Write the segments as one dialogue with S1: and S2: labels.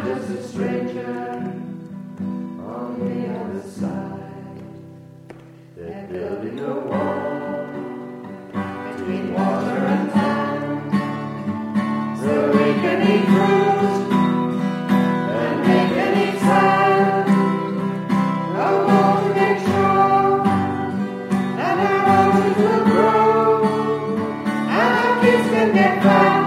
S1: just a stranger on the other side. They're building a wall between water and land, so we can eat fruit and they can eat sand. A wall to make sure that our roses will grow and our kids can get fat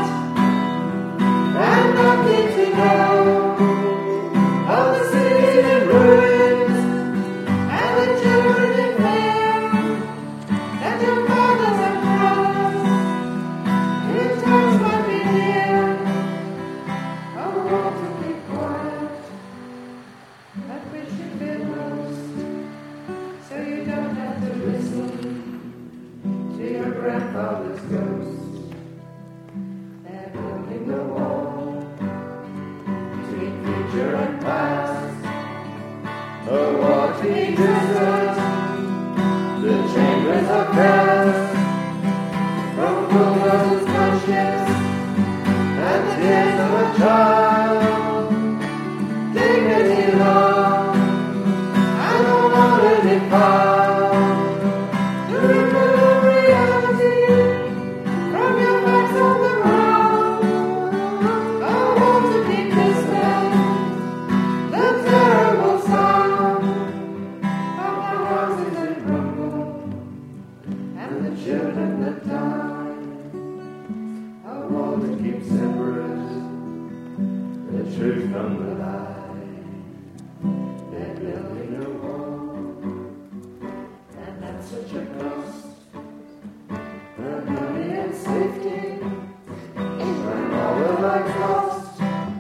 S1: and nothing to know. All the cities in ruins and the children in fear, and your fathers and brothers, your times might be near. I want to keep quiet, that we should be lost, so you don't have to listen to your grandfather's ghost. They're building the wall between future and past, a war to be distant, the chambers of gas, from bulldozers' punches and the tears of a child, dignity long and a water defiled, the ripple of reality from your backs on the ground. I want to keep distant the terrible sound of the houses that rumble and the children that die. I want to keep separate the truth from the lie. They're building a wall, and that's such a cost. The money and safety, when all the lives lost.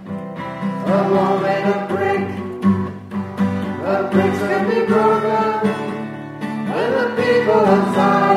S1: A wall made of brick, the bricks can be broken when the people inside